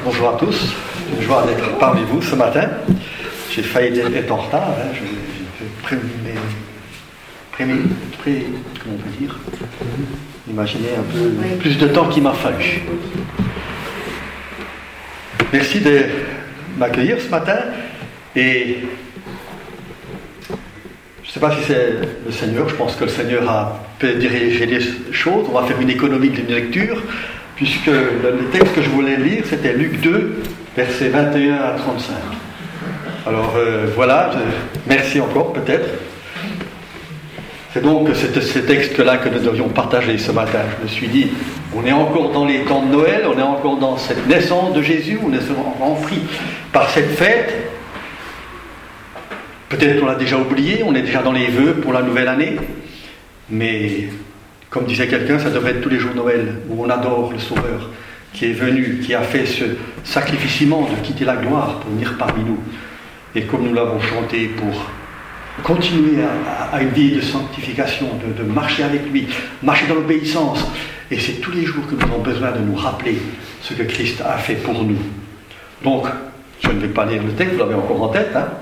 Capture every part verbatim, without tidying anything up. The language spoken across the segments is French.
Bonjour à tous, une joie d'être parmi vous ce matin. J'ai failli être en retard, hein. je, je, pré, pré, pré, comment on peut dire Imaginez un peu plus de temps qu'il m'a fallu. Merci de m'accueillir ce matin et je ne sais pas si c'est le Seigneur, je pense que le Seigneur a peut diriger les choses. On va faire une économie d'une lecture, puisque le texte que je voulais lire, c'était Luc deux, versets vingt et un à trente-cinq. Alors euh, voilà, je, merci encore peut-être. C'est donc ce, ce texte-là que nous devions partager ce matin. Je me suis dit, on est encore dans les temps de Noël, on est encore dans cette naissance de Jésus, on est enfri par cette fête. Peut-être qu'on l'a déjà oublié, on est déjà dans les vœux pour la nouvelle année, mais comme disait quelqu'un, ça devrait être tous les jours Noël, où on adore le Sauveur, qui est venu, qui a fait ce sacrificiement de quitter la gloire pour venir parmi nous. Et comme nous l'avons chanté, pour continuer à, à une vie de sanctification, de, de marcher avec lui, marcher dans l'obéissance. Et c'est tous les jours que nous avons besoin de nous rappeler ce que Christ a fait pour nous. Donc, je ne vais pas lire le texte, vous l'avez encore en tête, hein.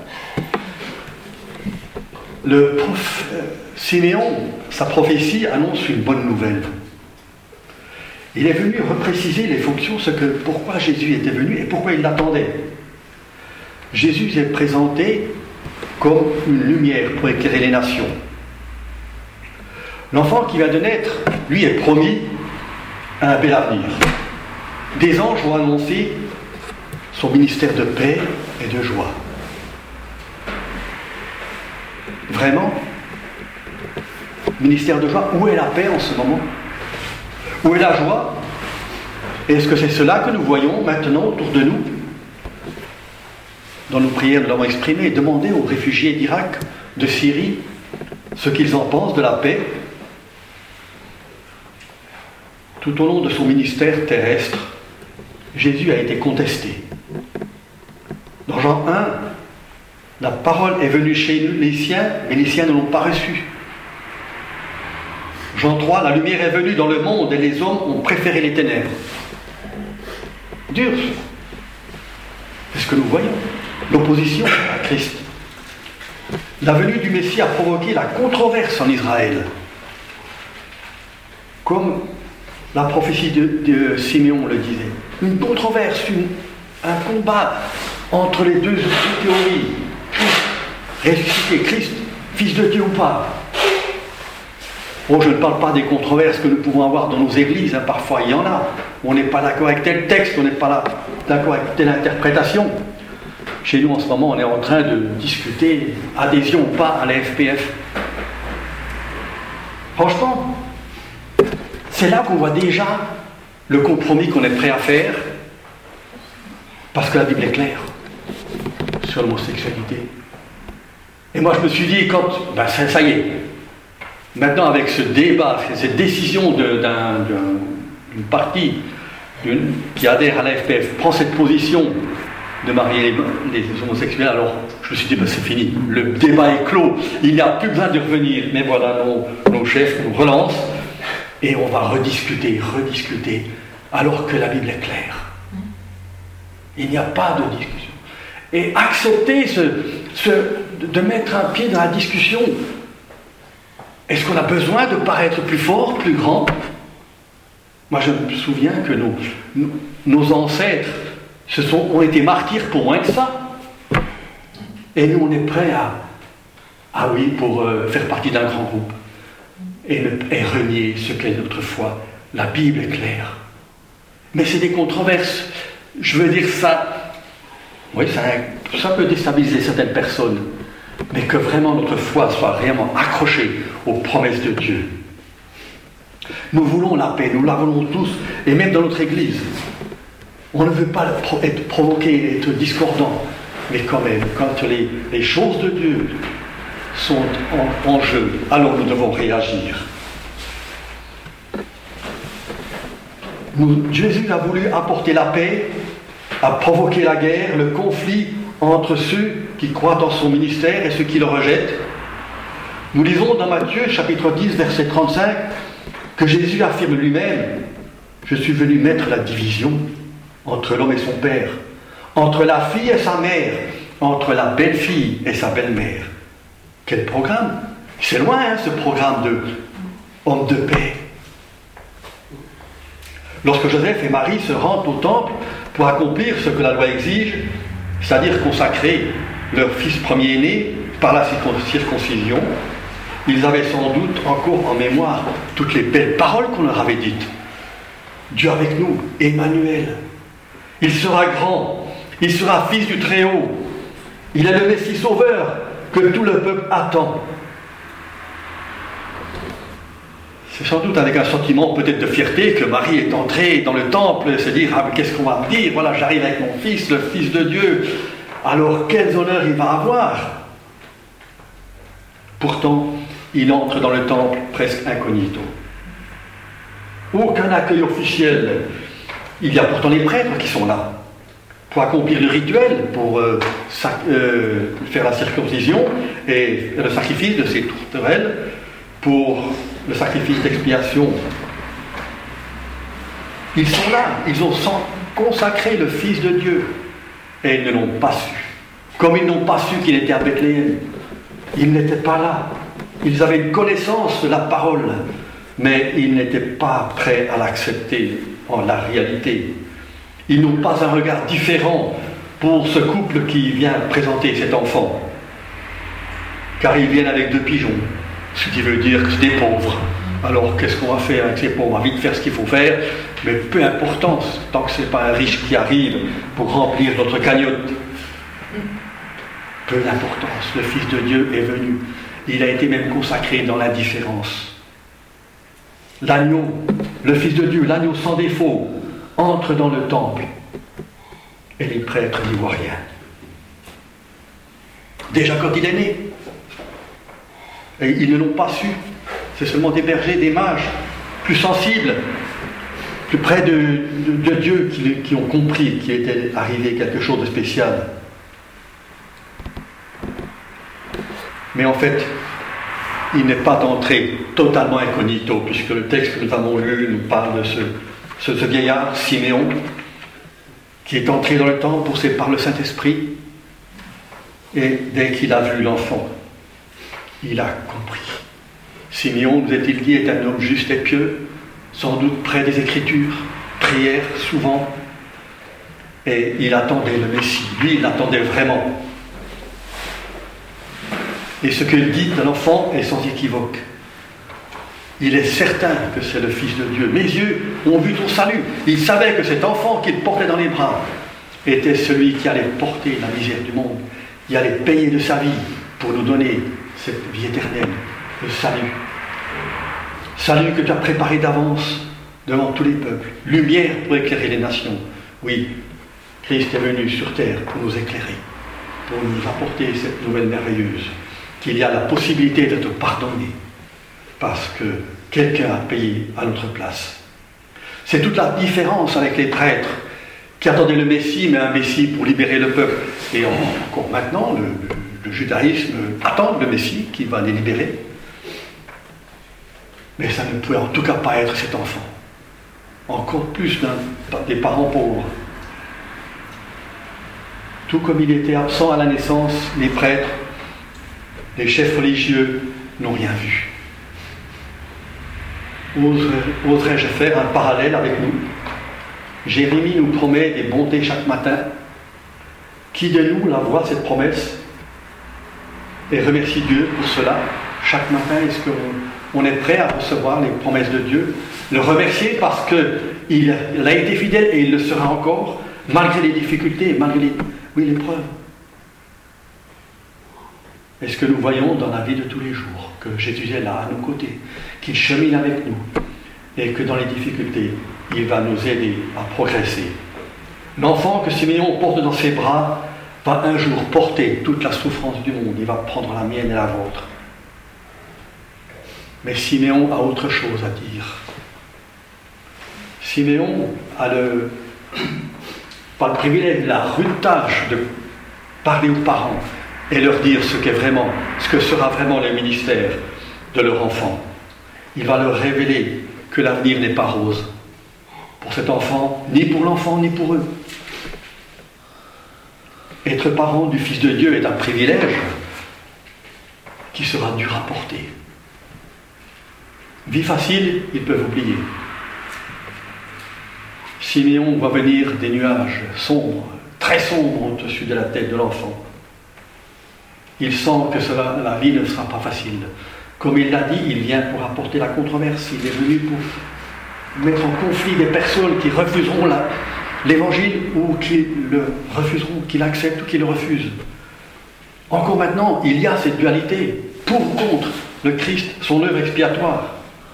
Le prof, euh, Siméon, sa prophétie annonce une bonne nouvelle. Il est venu repréciser les fonctions, ce que, pourquoi Jésus était venu et pourquoi il l'attendait. Jésus est présenté comme une lumière pour éclairer les nations. L'enfant qui vient de naître, lui, est promis à un bel avenir. Des anges vont annoncer son ministère de paix et de joie. Vraiment, ministère de joie, où est la paix en ce moment? Où est la joie? Est-ce que c'est cela que nous voyons maintenant autour de nous? Dans nos prières, nous l'avons exprimé, demandez aux réfugiés d'Irak, de Syrie, ce qu'ils en pensent de la paix. Tout au long de son ministère terrestre, Jésus a été contesté. Dans Jean un, la parole est venue chez les siens, mais les siens ne l'ont pas reçue. Jean trois, la lumière est venue dans le monde et les hommes ont préféré les ténèbres. Dur. C'est ce que nous voyons. L'opposition à Christ. La venue du Messie a provoqué la controverse en Israël. Comme la prophétie de, de Siméon le disait. Une controverse, une, un combat entre les deux théories. Ressuscité, Christ, fils de Dieu ou pas? Oh, je ne parle pas des controverses que nous pouvons avoir dans nos églises, hein, parfois il y en a. On n'est pas d'accord avec tel texte, on n'est pas là, d'accord avec telle interprétation. Chez nous en ce moment, on est en train de discuter adhésion ou pas à la F P F. Franchement, c'est là qu'on voit déjà le compromis qu'on est prêt à faire, parce que la Bible est claire sur l'homosexualité. Et moi je me suis dit, quand, ben ça, ça y est, maintenant avec ce débat, cette décision de, d'un, d'un, d'une partie d'une, qui adhère à la F P F, prend cette position de marier les, les homosexuels, alors je me suis dit, ben c'est fini, le débat est clos, il n'y a plus besoin de revenir. Mais voilà, nos, nos chefs nous relancent, et on va rediscuter, rediscuter, alors que la Bible est claire. Il n'y a pas de discussion. Et accepter ce, ce, de mettre un pied dans la discussion. Est-ce qu'on a besoin de paraître plus fort, plus grand? Moi, je me souviens que nos, nos, nos ancêtres se sont, ont été martyrs pour moins que ça. Et nous, on est prêts à, ah oui, pour euh, faire partie d'un grand groupe. Et, ne, et renier ce qu'est notre foi. La Bible est claire. Mais c'est des controverses. Je veux dire ça... Oui, ça, ça peut déstabiliser certaines personnes, mais que vraiment notre foi soit vraiment accrochée aux promesses de Dieu. Nous voulons la paix, nous la voulons tous, et même dans notre Église. On ne veut pas être provoqué, être discordant, mais quand même, quand les, les choses de Dieu sont en, en jeu, alors nous devons réagir. Nous, Jésus a voulu apporter la paix, a provoqué la guerre, le conflit entre ceux qui croient en son ministère et ceux qui le rejettent. Nous lisons dans Matthieu chapitre dix verset trente-cinq que Jésus affirme lui-même: je suis venu mettre la division entre l'homme et son père, entre la fille et sa mère, entre la belle-fille et sa belle-mère. Quel programme! C'est loin, hein, ce programme de homme de paix. Lorsque Joseph et Marie se rendent au temple pour accomplir ce que la loi exige, c'est-à-dire consacrer leur fils premier-né par la circoncision, ils avaient sans doute encore en mémoire toutes les belles paroles qu'on leur avait dites. Dieu avec nous, Emmanuel. Il sera grand, il sera fils du Très-Haut. Il est le Messie sauveur que tout le peuple attend. C'est sans doute avec un sentiment peut-être de fierté que Marie est entrée dans le temple et se dire « Ah, mais qu'est-ce qu'on va me dire? Voilà, j'arrive avec mon fils, le Fils de Dieu. Alors, quels honneurs il va avoir ?» Pourtant, il entre dans le temple presque incognito. Aucun accueil officiel. Il y a pourtant les prêtres qui sont là pour accomplir le rituel, pour euh, sac, euh, faire la circoncision et le sacrifice de ces tourterelles, pour le sacrifice d'expiation. Ils sont là, ils ont consacré le Fils de Dieu et ils ne l'ont pas su. Comme ils n'ont pas su qu'il était à Bethléem. Ils n'étaient pas là. Ils avaient une connaissance de la parole, mais ils n'étaient pas prêts à l'accepter en la réalité. Ils n'ont pas un regard différent pour ce couple qui vient présenter cet enfant. Car ils viennent avec deux pigeons, ce qui veut dire que c'est des pauvres. Alors qu'est-ce qu'on va faire avec ces pauvres? On va vite faire ce qu'il faut faire, mais peu important, tant que ce n'est pas un riche qui arrive pour remplir notre cagnotte. Peu d'importance, le Fils de Dieu est venu. Il a été même consacré dans l'indifférence. L'agneau, le Fils de Dieu, l'agneau sans défaut, entre dans le temple et les prêtres n'y voient rien. Déjà quand il est né, et ils ne l'ont pas su, c'est seulement des bergers, des mages, plus sensibles, plus près de, de, de Dieu, qui, qui ont compris qu'il était arrivé quelque chose de spécial. Mais en fait, il n'est pas entré totalement incognito, puisque le texte que nous avons lu nous parle de ce, ce, ce vieillard, Siméon, qui est entré dans le temple poussé par le Saint-Esprit, et dès qu'il a vu l'enfant, il a compris. Siméon, nous est-il dit, est un homme juste et pieux, sans doute près des Écritures, prière souvent, et il attendait le Messie. Lui, il l'attendait vraiment. Et ce qu'il dit de l'enfant est sans équivoque. Il est certain que c'est le Fils de Dieu. Mes yeux ont vu ton salut. Il savait que cet enfant qu'il portait dans les bras était celui qui allait porter la misère du monde. Il allait payer de sa vie pour nous donner cette vie éternelle, le salut. Salut que tu as préparé d'avance devant tous les peuples. Lumière pour éclairer les nations. Oui, Christ est venu sur terre pour nous éclairer, pour nous apporter cette nouvelle merveilleuse. Qu'il y a la possibilité d'être pardonné parce que quelqu'un a payé à notre place. C'est toute la différence avec les prêtres qui attendaient le Messie, mais un Messie pour libérer le peuple. Et encore maintenant, le, le, le judaïsme attend le Messie qui va les libérer. Mais ça ne pouvait en tout cas pas être cet enfant. Encore plus d'un, des parents pauvres. Tout comme il était absent à la naissance, les prêtres, les chefs religieux n'ont rien vu. Oserais-je faire un parallèle avec nous? Jérémie nous promet des bontés chaque matin. Qui de nous la voit, cette promesse, et remercie Dieu pour cela? Chaque matin, est-ce qu'on est prêt à recevoir les promesses de Dieu? Le remercier parce qu'il a été fidèle et il le sera encore, malgré les difficultés, malgré les, oui, l'épreuve. Est-ce que nous voyons dans la vie de tous les jours que Jésus est là à nos côtés, qu'il chemine avec nous et que dans les difficultés, il va nous aider à progresser? L'enfant que Siméon porte dans ses bras va un jour porter toute la souffrance du monde. Il va prendre la mienne et la vôtre. Mais Siméon a autre chose à dire. Siméon a le, pas le privilège, la rude tâche de parler aux parents et leur dire ce qu'est vraiment, ce que sera vraiment le ministère de leur enfant. Il va leur révéler que l'avenir n'est pas rose pour cet enfant, ni pour l'enfant, ni pour eux. Être parent du Fils de Dieu est un privilège qui sera dur à porter. Vie facile, ils peuvent oublier. Siméon voit venir des nuages sombres, très sombres au-dessus de la tête de l'enfant. Il sent que cela, la vie ne sera pas facile. Comme il l'a dit, il vient pour apporter la controverse. Il est venu pour mettre en conflit des personnes qui refuseront la, l'évangile ou qui le refuseront, qui l'acceptent ou qui le refusent. Encore maintenant, il y a cette dualité, pour ou contre le Christ, son œuvre expiatoire.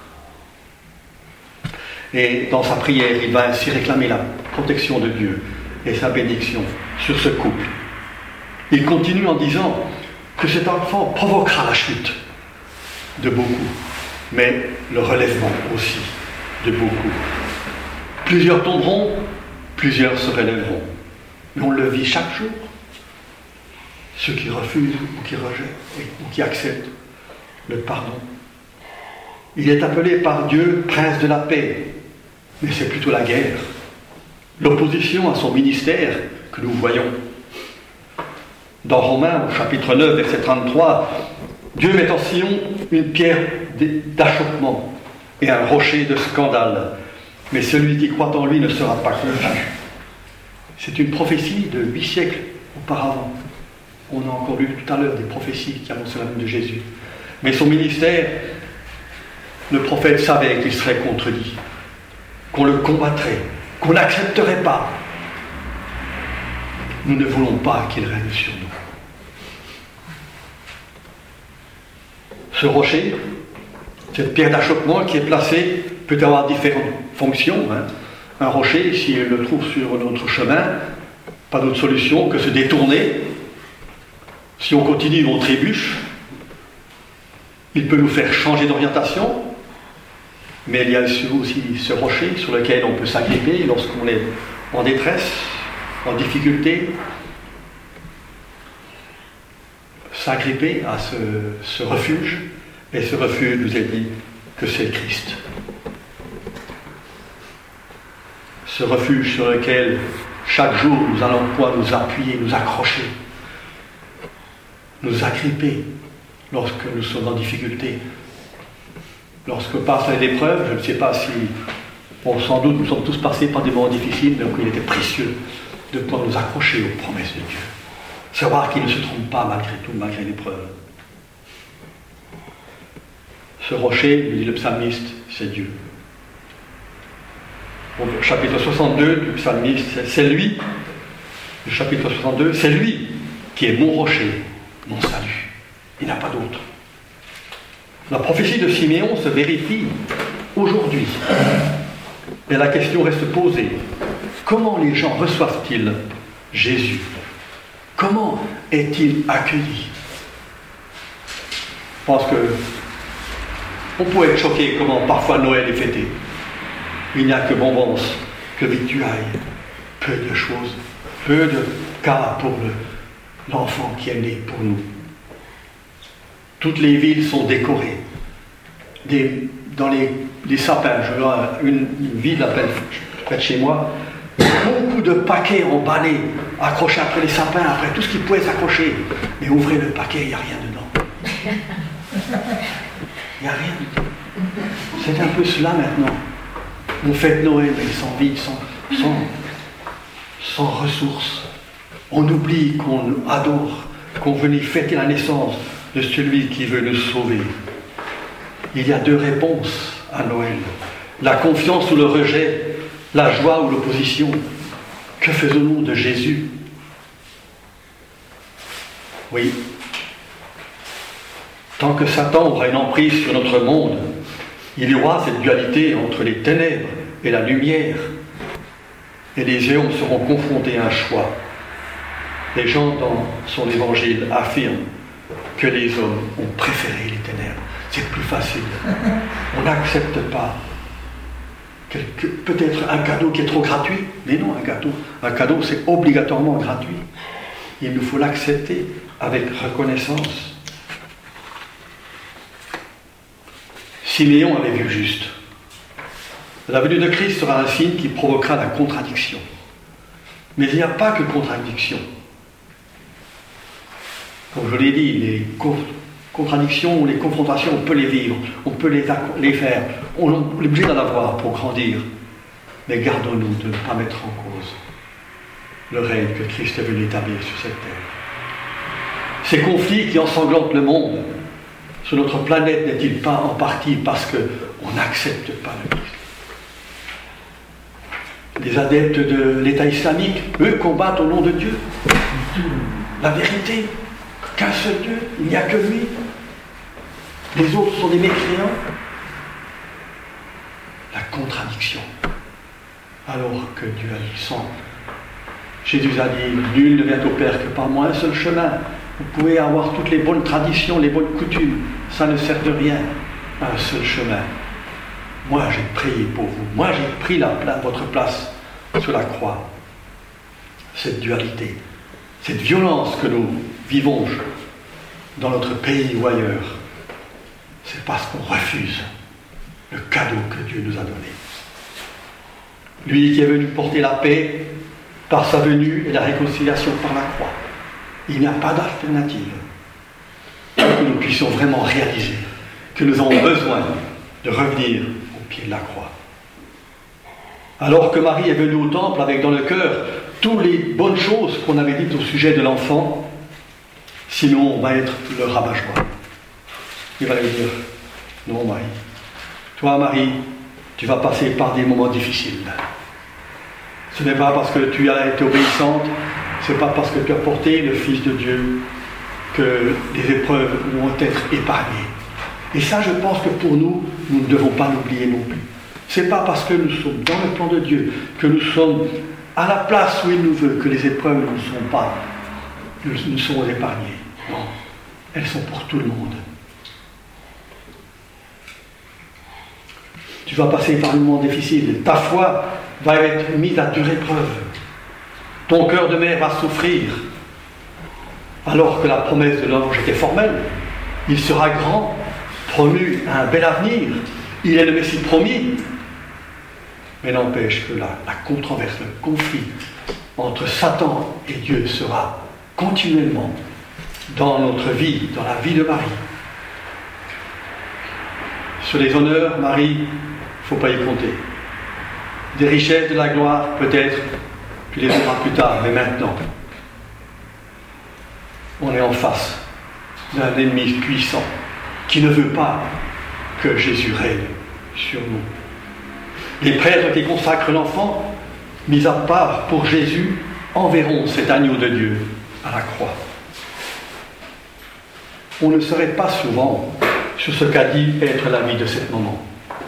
Et dans sa prière, il va ainsi réclamer la protection de Dieu et sa bénédiction sur ce couple. Il continue en disant que cet enfant provoquera la chute de beaucoup, mais le relèvement aussi de beaucoup. Plusieurs tomberont, plusieurs se relèveront. Mais on le vit chaque jour. Ceux qui refusent ou qui rejettent ou qui acceptent le pardon. Il est appelé par Dieu prince de la paix, mais c'est plutôt la guerre, l'opposition à son ministère que nous voyons. Dans Romains, au chapitre neuf, verset trente-trois, Dieu met en Sion une pierre d'achoppement et un rocher de scandale, mais celui qui croit en lui ne sera pas confus. C'est une prophétie de huit siècles auparavant. On a encore lu tout à l'heure des prophéties qui annoncent la venue de Jésus. Mais son ministère, le prophète savait qu'il serait contredit, qu'on le combattrait, qu'on n'accepterait pas. Nous ne voulons pas qu'il règne sur nous. Ce rocher, cette pierre d'achoppement qui est placée, peut avoir différentes fonctions. Hein. Un rocher, si on le trouve sur notre chemin, pas d'autre solution que se détourner. Si on continue, on trébuche. Il peut nous faire changer d'orientation. Mais il y a aussi ce rocher sur lequel on peut s'agripper lorsqu'on est en détresse, en difficulté. S'agripper à ce, ce refuge. Et ce refuge nous est dit que c'est le Christ. Ce refuge sur lequel chaque jour nous allons pouvoir nous appuyer, nous accrocher, nous agripper lorsque nous sommes en difficulté. Lorsque passe l'épreuve, je ne sais pas si, bon, sans doute nous sommes tous passés par des moments difficiles, donc il était précieux de pouvoir nous accrocher aux promesses de Dieu. Savoir qu'il ne se trompe pas malgré tout, malgré l'épreuve. Ce rocher, nous dit le psalmiste, c'est Dieu. Au chapitre soixante-deux du psalmiste, c'est lui, le chapitre soixante-deux, c'est lui qui est mon rocher, mon salut. Il n'y en a pas d'autre. La prophétie de Siméon se vérifie aujourd'hui. Et la question reste posée. Comment les gens reçoivent-ils Jésus? Comment est-il accueilli? Je pense que on peut être choqué comment parfois Noël est fêté. Il n'y a que bonbons, que victuailles, peu de choses, peu de cas pour le, l'enfant qui est né pour nous. Toutes les villes sont décorées. Des, dans les, les sapins, je vois une, une ville à peine près de chez moi, beaucoup de paquets emballés, accrochés après les sapins, après tout ce qui pouvait s'accrocher. Mais ouvrez le paquet, il n'y a rien dedans. Il n'y a rien dedans. C'est un peu cela maintenant. On fête Noël, mais sans vie, sans, sans, sans ressources. On oublie qu'on adore, qu'on venait fêter la naissance de celui qui veut nous sauver. Il y a deux réponses à Noël. La confiance ou le rejet, la joie ou l'opposition. Que faisons-nous de Jésus? Oui. Tant que Satan aura une emprise sur notre monde, il y aura cette dualité entre les ténèbres et la lumière. Et les hommes seront confrontés à un choix. Les gens dans son évangile affirment que les hommes ont préféré les ténèbres. C'est plus facile. On n'accepte pas quelque, peut-être un cadeau qui est trop gratuit, mais non, un cadeau, un cadeau c'est obligatoirement gratuit. Il nous faut l'accepter avec reconnaissance. Siméon avait vu juste. La venue de Christ sera un signe qui provoquera la contradiction. Mais il n'y a pas que contradiction. Comme je l'ai dit, les contradictions, les confrontations, on peut les vivre, on peut les, les faire, on est obligé d'en avoir pour grandir. Mais gardons-nous de ne pas mettre en cause le règne que Christ est venu établir sur cette terre. Ces conflits qui ensanglantent le monde sur notre planète n'est-il pas en partie parce qu'on n'accepte pas le Christ? Les adeptes de l'État islamique, eux, combattent au nom de Dieu. La vérité, qu'un seul Dieu, il n'y a que lui. Les autres sont des mécréants. La contradiction. Alors que Dieu a dit sans. Jésus a dit, nul ne vient au Père que par moi, un seul chemin. Vous pouvez avoir toutes les bonnes traditions, les bonnes coutumes, ça ne sert de rien. Un seul chemin. Moi, j'ai prié pour vous. Moi, j'ai pris la, la, votre place sur la croix. Cette dualité, cette violence que nous vivons dans notre pays ou ailleurs, c'est parce qu'on refuse le cadeau que Dieu nous a donné. Lui qui est venu porter la paix par sa venue et la réconciliation par la croix. Il n'y a pas d'alternative. Pour que nous puissions vraiment réaliser que nous avons besoin de revenir au pied de la croix. Alors que Marie est venue au temple avec dans le cœur toutes les bonnes choses qu'on avait dites au sujet de l'enfant, sinon on va être le rabat-joie. Il va lui dire, non Marie, toi Marie, tu vas passer par des moments difficiles. Ce n'est pas parce que tu as été obéissante, ce n'est pas parce que tu as porté le Fils de Dieu que les épreuves vont être épargnées. Et ça, je pense que pour nous, nous ne devons pas l'oublier non plus. Ce n'est pas parce que nous sommes dans le plan de Dieu, que nous sommes à la place où il nous veut, que les épreuves ne sont pas, nous sont épargnées. Non, elles sont pour tout le monde. Tu vas passer par un moment difficile. Ta foi va être mise à dure épreuve. Ton cœur de mère va souffrir. Alors que la promesse de l'ange était formelle. Il sera grand, promu à un bel avenir. Il est le Messie promis. Mais n'empêche que la, la controverse, le conflit entre Satan et Dieu sera continuellement dans notre vie, dans la vie de Marie. Sur les honneurs, Marie, il ne faut pas y compter. Des richesses, de la gloire, peut-être, tu les verras plus tard, mais maintenant, on est en face d'un ennemi puissant qui ne veut pas que Jésus règne sur nous. Les prêtres qui consacrent l'enfant, mis à part pour Jésus, enverront cet agneau de Dieu à la croix. On ne serait pas souvent sur ce qu'a dit être la vie de cet moment.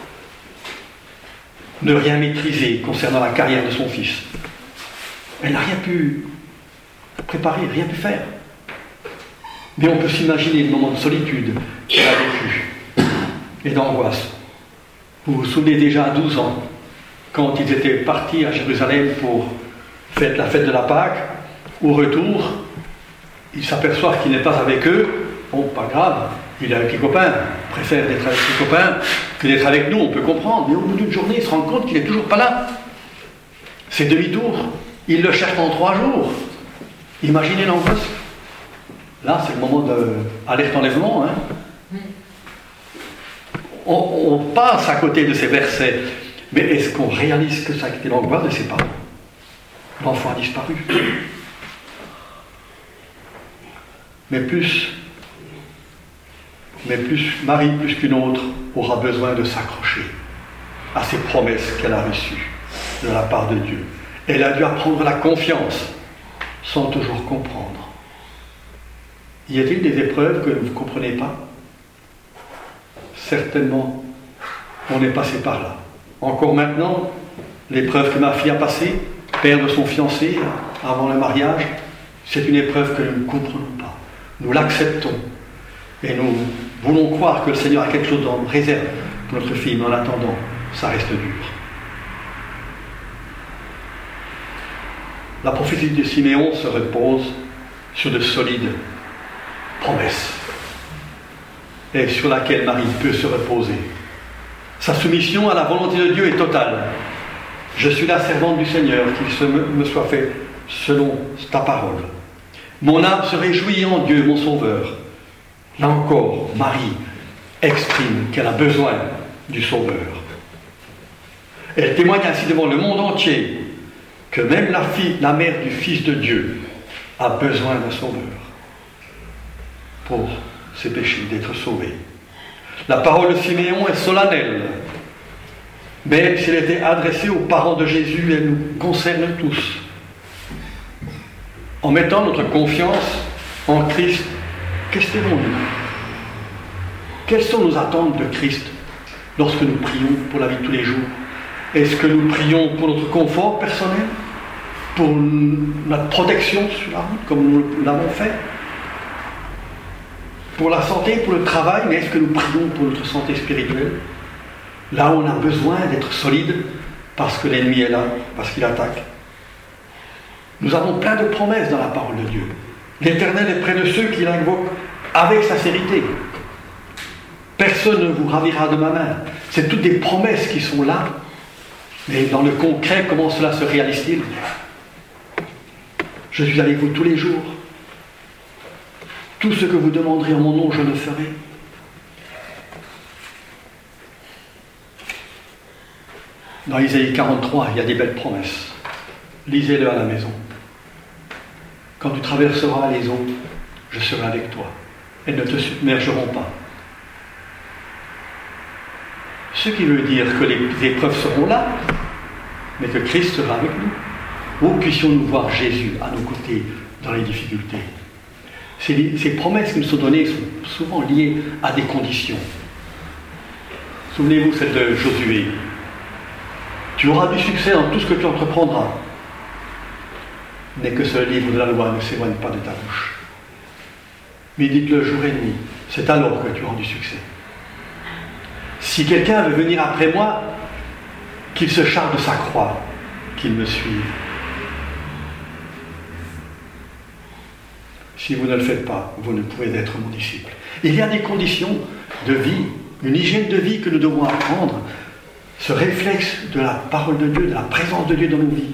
Ne rien maîtriser concernant la carrière de son fils. Elle n'a rien pu préparer, rien pu faire. Mais on peut s'imaginer le moment de solitude qu'elle a vécu et d'angoisse. Vous vous souvenez déjà à douze ans, quand ils étaient partis à Jérusalem pour faire la fête de la Pâque, au retour, ils s'aperçoivent qu'il n'est pas avec eux. Bon, pas grave, il est avec les copains, il préfère d'être avec ses copains que d'être avec nous, on peut comprendre. Mais au bout d'une journée, il se rend compte qu'il n'est toujours pas là. C'est demi-tour. Il le cherche en trois jours. Imaginez l'angoisse. Là, c'est le moment d'alerte enlèvement. Hein. On, on passe à côté de ces versets. Mais est-ce qu'on réalise que ça a été l'angoisse de ses parents? L'enfant a disparu. Mais plus, mais plus, Marie, plus qu'une autre, aura besoin de s'accrocher à ces promesses qu'elle a reçues de la part de Dieu. Elle a dû apprendre la confiance sans toujours comprendre. Y a-t-il des épreuves que vous ne comprenez pas? Certainement, on est passé par là. Encore maintenant, l'épreuve que ma fille a passée, perdre son fiancé avant le mariage, c'est une épreuve que nous ne comprenons pas. Nous l'acceptons. Et nous voulons croire que le Seigneur a quelque chose en réserve pour notre fille, mais en attendant, ça reste dur. La prophétie de Siméon se repose sur de solides promesses et sur laquelle Marie peut se reposer. Sa soumission à la volonté de Dieu est totale. Je suis la servante du Seigneur, qu'il se me, me soit fait selon ta parole. Mon âme se réjouit en Dieu, mon Sauveur. Là encore, Marie exprime qu'elle a besoin du Sauveur. Elle témoigne ainsi devant le monde entier que même la, fille, la mère du Fils de Dieu a besoin d'un Sauveur pour ses péchés, d'être sauvée. La parole de Siméon est solennelle. Même si elle était adressée aux parents de Jésus, elle nous concerne tous. En mettant notre confiance en Christ, qu'espérons-nous? Quelles sont nos attentes de Christ lorsque nous prions pour la vie de tous les jours? Est-ce que nous prions pour notre confort personnel, pour notre protection sur la route, comme nous l'avons fait, pour la santé, pour le travail, mais est-ce que nous prions pour notre santé spirituelle? Là où on a besoin d'être solide, parce que l'ennemi est là, parce qu'il attaque. Nous avons plein de promesses dans la parole de Dieu. L'Éternel est près de ceux qui l'invoquent avec sincérité. Personne ne vous ravira de ma main. C'est toutes des promesses qui sont là, mais dans le concret, comment cela se réalise-t-il? Je suis avec vous tous les jours. Tout ce que vous demanderez en mon nom, je le ferai. Dans Isaïe quarante-trois, il y a des belles promesses. Lisez-le à la maison. Quand tu traverseras les eaux, je serai avec toi. Elles ne te submergeront pas. Ce qui veut dire que les épreuves seront là, mais que Christ sera avec nous. Où puissions-nous voir Jésus à nos côtés dans les difficultés? Ces, ces promesses qui nous sont données sont souvent liées à des conditions. Souvenez-vous celle de Josué. Tu auras du succès dans tout ce que tu entreprendras, mais que ce livre de la loi ne s'éloigne pas de ta bouche. Médite-le jour et nuit, c'est alors que tu auras du succès. Si quelqu'un veut venir après moi, qu'il se charge de sa croix, qu'il me suive. Si vous ne le faites pas, vous ne pouvez être mon disciple. Il y a des conditions de vie, une hygiène de vie que nous devons apprendre, ce réflexe de la parole de Dieu, de la présence de Dieu dans nos vies.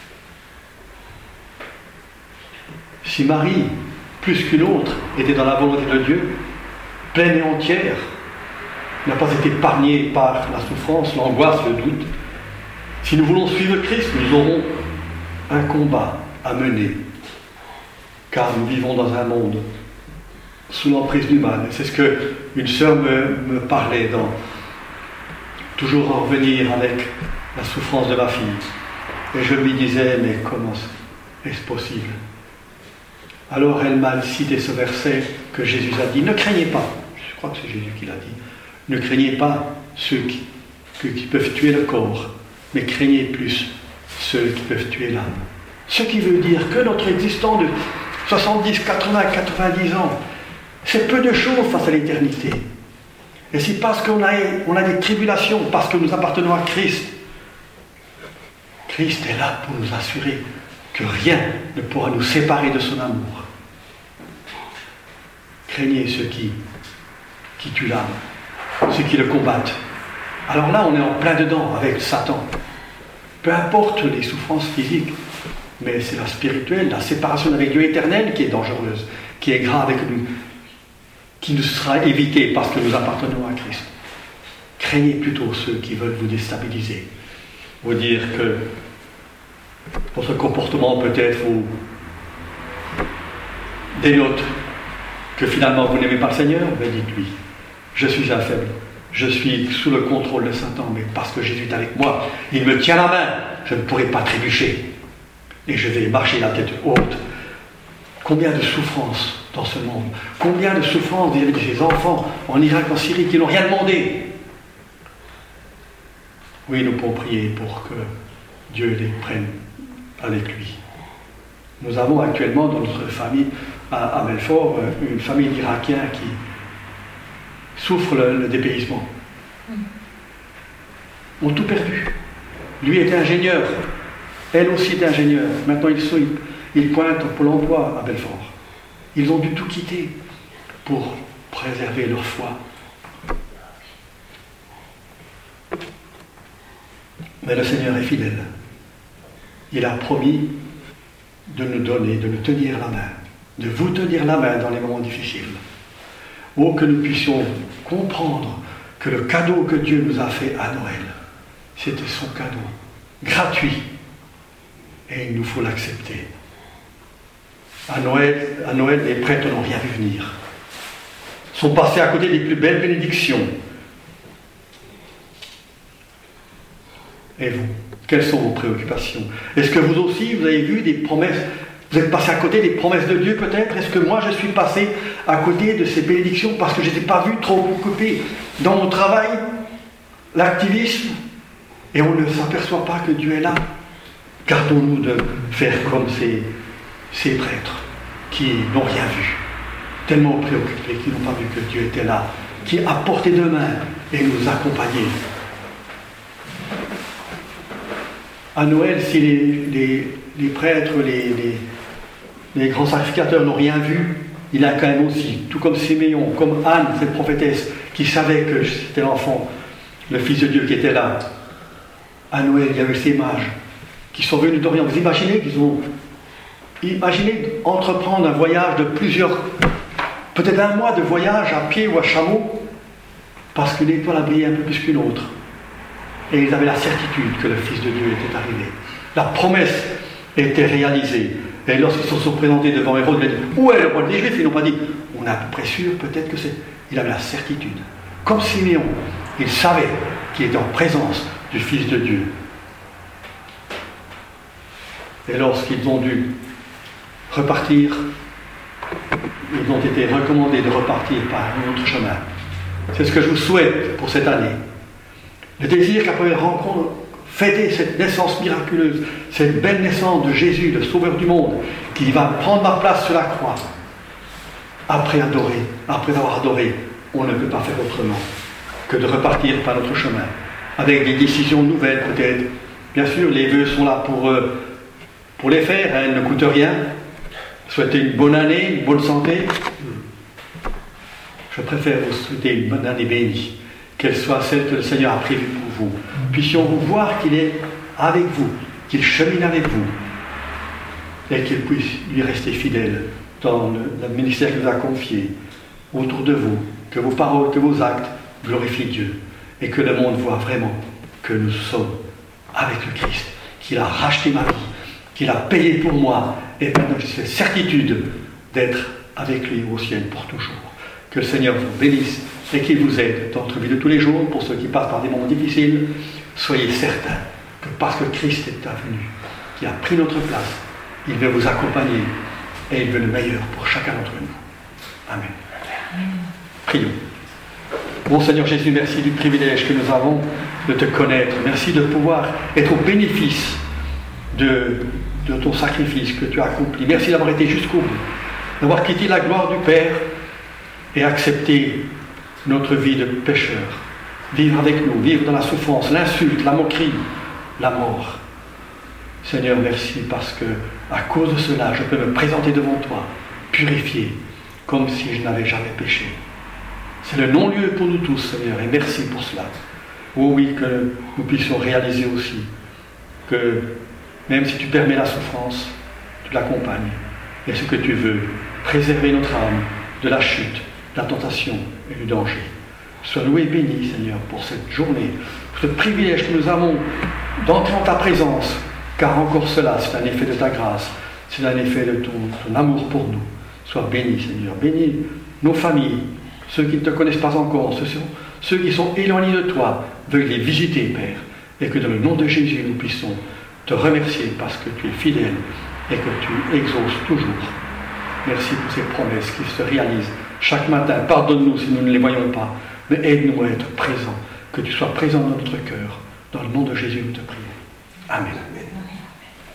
Si Marie, plus qu'une autre, était dans la volonté de Dieu, pleine et entière, n'a pas été épargnée par la souffrance, l'angoisse, le doute, si nous voulons suivre Christ, nous aurons un combat à mener, car nous vivons dans un monde sous l'emprise du mal. C'est ce qu'une sœur me, me parlait dans toujours en revenir avec la souffrance de ma fille. Et je lui disais, mais comment est-ce possible? Alors elle m'a cité ce verset que Jésus a dit, ne craignez pas, je crois que c'est Jésus qui l'a dit, ne craignez pas ceux qui, que, qui peuvent tuer le corps, mais craignez plus ceux qui peuvent tuer l'âme. Ce qui veut dire que notre existence de soixante-dix, quatre-vingts, quatre-vingt-dix ans, c'est peu de choses face à l'éternité. Et c'est parce qu'on a, on a des tribulations, parce que nous appartenons à Christ. Christ est là pour nous assurer que rien ne pourra nous séparer de son amour. Craignez ceux qui, qui tuent l'âme, ceux qui le combattent. Alors là, on est en plein dedans avec Satan. Peu importe les souffrances physiques, mais c'est la spirituelle, la séparation avec Dieu éternel qui est dangereuse, qui est grave avec nous, qui nous sera évitée parce que nous appartenons à Christ. Craignez plutôt ceux qui veulent vous déstabiliser, vous dire que votre comportement peut-être vous dénote que finalement vous n'aimez pas le Seigneur, mais dites-lui, je suis un faible, je suis sous le contrôle de Satan, mais parce que Jésus est avec moi, il me tient la main, je ne pourrai pas trébucher, et je vais marcher la tête haute. Combien de souffrances dans ce monde, combien de souffrances vis-à-vis de ces enfants en Irak, en Syrie, qui n'ont rien demandé. Oui, nous pouvons prier pour que Dieu les prenne avec lui. Nous avons actuellement dans notre famille, à, à Belfort, une famille d'Irakiens qui souffre le, le dépaysement. Ont tout perdu. Lui était ingénieur, elle aussi était ingénieure. Maintenant ils, sont, ils, ils pointent pour l'emploi à Belfort. Ils ont dû tout quitter pour préserver leur foi. Mais le Seigneur est fidèle. Il a promis de nous donner, de nous tenir la main. de vous tenir la main dans les moments difficiles. Oh, que nous puissions comprendre que le cadeau que Dieu nous a fait à Noël, c'était son cadeau, gratuit, et il nous faut l'accepter. À Noël, à Noël, les prêtres n'ont rien vu venir. Sont passés à côté des plus belles bénédictions. Et vous, quelles sont vos préoccupations? Est-ce que vous aussi, vous avez vu des promesses? Vous êtes passé à côté des promesses de Dieu peut-être? Est-ce que moi je suis passé à côté de ces bénédictions parce que je n'étais pas vu trop occupé dans mon travail, l'activisme, et on ne s'aperçoit pas que Dieu est là? Gardons-nous de faire comme ces, ces prêtres qui n'ont rien vu, tellement préoccupés qu'ils n'ont pas vu que Dieu était là, qui a porté de main et nous accompagnait. À Noël, si les, les, les prêtres, les, les, les grands sacrificateurs n'ont rien vu, il y a quand même aussi, tout comme Siméon, comme Anne, cette prophétesse, qui savait que c'était l'enfant, le Fils de Dieu qui était là. À Noël, il y avait ces mages qui sont venus d'Orient. Vous imaginez qu'ils ont imaginé entreprendre un voyage de plusieurs, peut-être un mois de voyage à pied ou à chameau, parce qu'une étoile a brillé un peu plus qu'une autre. Et ils avaient la certitude que le Fils de Dieu était arrivé. La promesse était réalisée. Et lorsqu'ils se sont présentés devant Hérode, ils ont dit « Où est le roi des Juifs ?» Ils n'ont pas dit « On est à peu près sûr, peut-être que c'est... » Il avait la certitude. Comme Siméon, il savait qu'il était en présence du Fils de Dieu. Et lorsqu'ils ont dû repartir, ils ont été recommandés de repartir par un autre chemin. C'est ce que je vous souhaite pour cette année. Le désir qu'après la rencontre, fêter cette naissance miraculeuse, cette belle naissance de Jésus, le Sauveur du monde, qui va prendre ma place sur la croix. Après adorer, après avoir adoré, on ne peut pas faire autrement que de repartir par notre chemin, avec des décisions nouvelles peut-être. Bien sûr, les vœux sont là pour, euh, pour les faire, hein, elles ne coûtent rien. Souhaiter une bonne année, une bonne santé. Je préfère vous souhaiter une bonne année bénie, qu'elle soit celle que le Seigneur a prévue pour vous. Puissions-vous voir qu'il est avec vous, qu'il chemine avec vous, et qu'il puisse lui rester fidèle dans le, le ministère qu'il vous a confié, autour de vous, que vos paroles, que vos actes glorifient Dieu, et que le monde voit vraiment que nous sommes avec le Christ, qu'il a racheté ma vie, qu'il a payé pour moi, et maintenant j'ai cette certitude d'être avec lui au ciel pour toujours. Que le Seigneur vous bénisse et qu'il vous aide dans votre vie de tous les jours. Pour ceux qui passent par des moments difficiles, soyez certains que parce que Christ est venu, qui a pris notre place, il veut vous accompagner et il veut le meilleur pour chacun d'entre nous. Amen. Amen. Prions. Bon Seigneur Jésus, merci du privilège que nous avons de te connaître. Merci de pouvoir être au bénéfice de, de ton sacrifice que tu as accompli. Merci d'avoir été jusqu'au bout, d'avoir quitté la gloire du Père et accepté notre vie de pécheur. Vivre avec nous, vivre dans la souffrance, l'insulte, la moquerie, la mort. Seigneur, merci parce que à cause de cela, je peux me présenter devant toi, purifié, comme si je n'avais jamais péché. C'est le non-lieu pour nous tous, Seigneur, et merci pour cela. Oh oui, que nous puissions réaliser aussi que même si tu permets la souffrance, tu l'accompagnes. Et ce que tu veux, préserver notre âme de la chute, de la tentation et du danger. Sois loué et béni, Seigneur, pour cette journée, pour ce privilège que nous avons d'entrer en ta présence, car encore cela, c'est un effet de ta grâce, c'est un effet de ton, ton amour pour nous. Sois béni, Seigneur. Bénis nos familles, ceux qui ne te connaissent pas encore, ceux, ceux qui sont éloignés de toi, veuille les visiter, Père, et que dans le nom de Jésus, nous puissions te remercier parce que tu es fidèle et que tu exauces toujours. Merci pour ces promesses qui se réalisent chaque matin. Pardonne-nous si nous ne les voyons pas, mais aide-nous à être présents, que tu sois présent dans notre cœur. Dans le nom de Jésus, nous te prions. Amen.